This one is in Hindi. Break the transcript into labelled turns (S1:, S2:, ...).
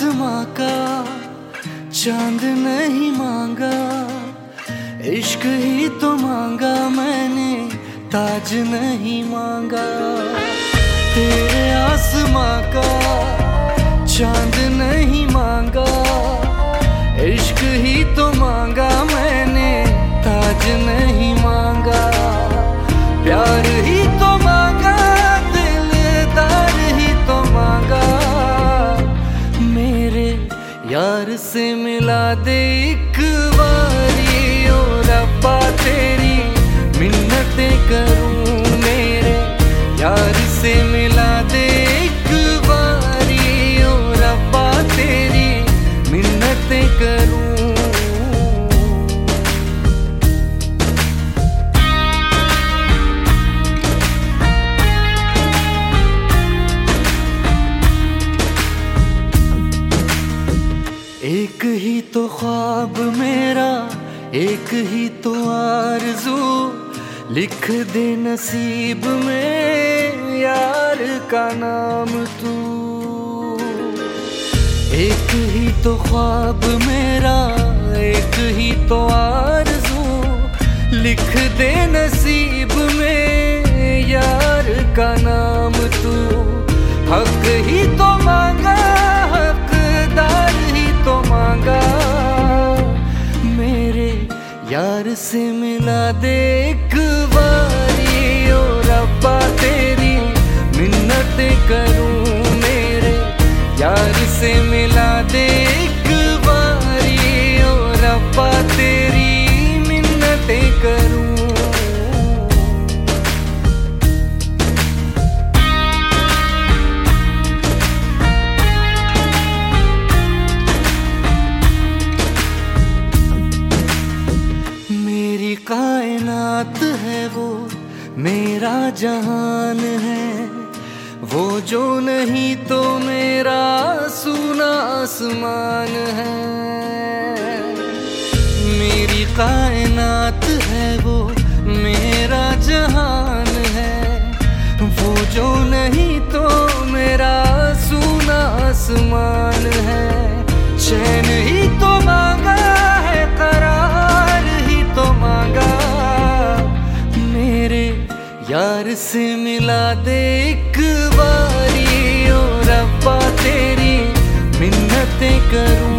S1: आसमां का चांद नहीं मांगा, इश्क ही तो मांगा मैंने, ताज नहीं मांगा। तेरे आसमां का चांद नहीं मांगा, इश्क ही तो मांगा मैंने, ताज नहीं मांगा। प्यार ही तो मांगा, दिलदार ही तो मांगा। मेरे यार से मिला दे एक बारी, ओ रब्बा तेरी मिन्नतें करूं। मेरे यार से मिला दे एक बारी, ओ रब्बा तेरी मिन्नतें करूं। एक ही तो ख्वाब मेरा, एक ही तो आरज़ू, लिख दे नसीब में यार का नाम तू। एक ही तो ख्वाब मेरा, एक ही तो आरज़ू, लिख दे नसीब में यार का नाम तू। हक ही तो मांगा, हकदार ही तो मांगा। मेरे यार से मिला दे एक बारी, ओ रब्बा तेरी मिन्नतें करूं। मेरे यार से मिला दे एक बारी, ओ रब्बा तेरी मिन्नतें करूं। मेरी कायनात है वो, मेरा जहान है वो, जो नहीं तो मेरा सूना आसमान है। मेरी कायनात है वो, मेरा जहान है वो, जो नहीं तो मेरा सूना आसमान है। चैन ही तो मांगा है, करार ही तो मांगा। मेरे यार से मिला दे एक बारी, ओ रब्बा तेरी मिन्नतें करूं।